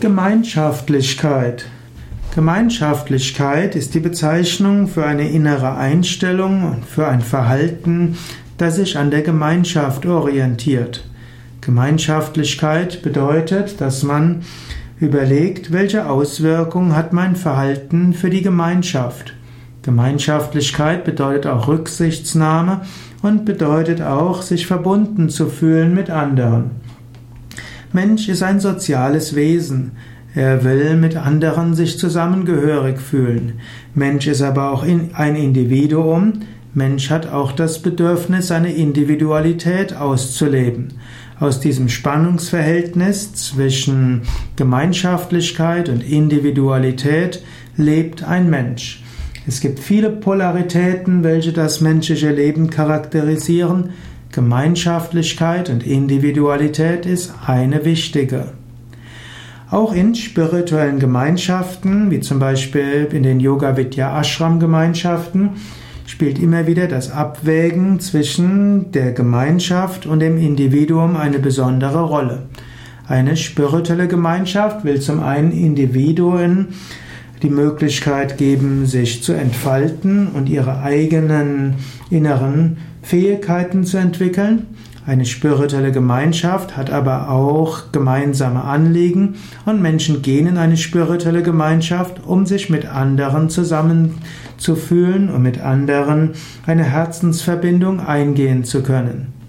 Gemeinschaftlichkeit. Gemeinschaftlichkeit ist die Bezeichnung für eine innere Einstellung und für ein Verhalten, das sich an der Gemeinschaft orientiert. Gemeinschaftlichkeit bedeutet, dass man überlegt, welche Auswirkungen hat mein Verhalten für die Gemeinschaft. Gemeinschaftlichkeit bedeutet auch Rücksichtsnahme und bedeutet auch, sich verbunden zu fühlen mit anderen. Mensch ist ein soziales Wesen. Er will mit anderen sich zusammengehörig fühlen. Mensch ist aber auch ein Individuum. Mensch hat auch das Bedürfnis, seine Individualität auszuleben. Aus diesem Spannungsverhältnis zwischen Gemeinschaftlichkeit und Individualität lebt ein Mensch. Es gibt viele Polaritäten, welche das menschliche Leben charakterisieren. Gemeinschaftlichkeit und Individualität ist eine wichtige. Auch in spirituellen Gemeinschaften, wie zum Beispiel in den Yoga-Vidya-Ashram-Gemeinschaften, spielt immer wieder das Abwägen zwischen der Gemeinschaft und dem Individuum eine besondere Rolle. Eine spirituelle Gemeinschaft will zum einen Individuen die Möglichkeit geben, sich zu entfalten und ihre eigenen inneren Fähigkeiten zu entwickeln. Eine spirituelle Gemeinschaft hat aber auch gemeinsame Anliegen und Menschen gehen in eine spirituelle Gemeinschaft, um sich mit anderen zusammenzufühlen und mit anderen eine Herzensverbindung eingehen zu können.